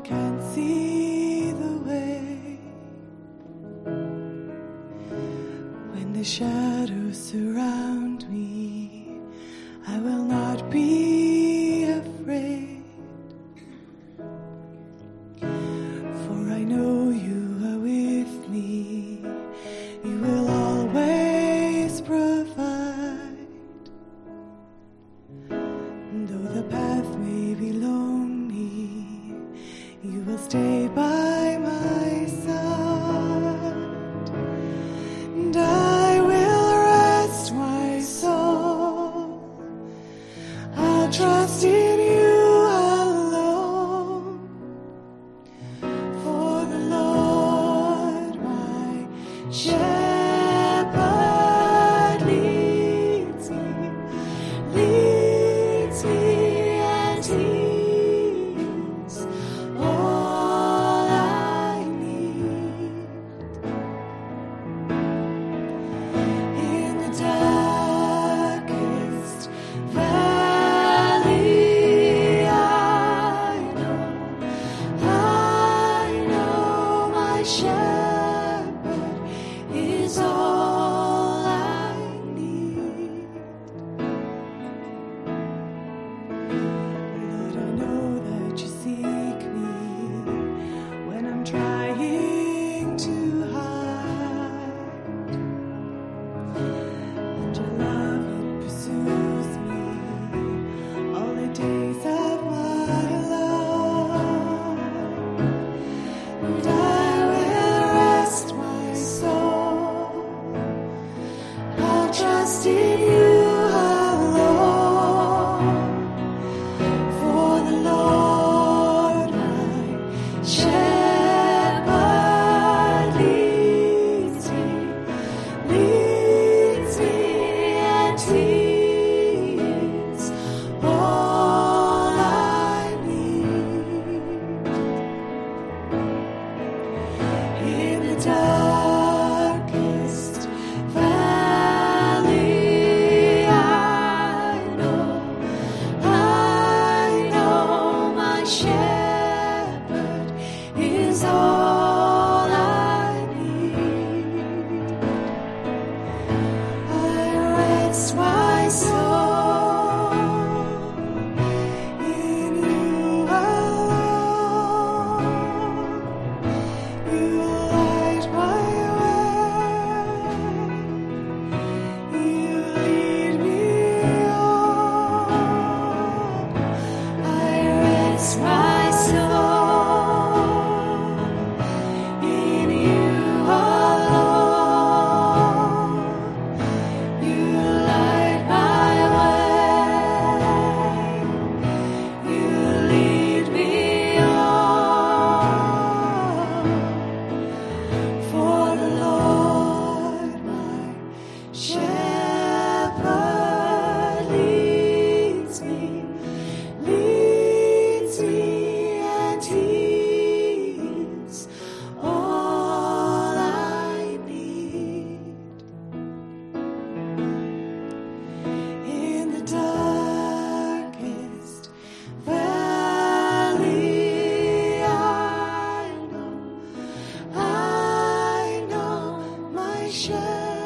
can't see the way. When the shadows surround me, I will not be afraid. For I know you are with me. You will always provide. Though the path may be lonely, you will stay by my side. And I will rest my soul. I'll trust in you alone. For the Lord my shepherd leads me and he's all I need. In the darkest valley, I know my shepherd is all I need. Lord, I know that you seek me when I'm trying to hide. And your love, it pursues me all the days of my life. And I will rest my soul. I'll trust in you alone. For the Lord my shepherd leads me and he's all I need. In the darkest valley, I know my shepherd is all I need. I rest my soul in you alone. You light my way. You lead me on. I rest my soul in you alone. You light my way. You lead me on. For the Lord my shepherd leads me and he's all I need. In the darkest valley, I know my shepherd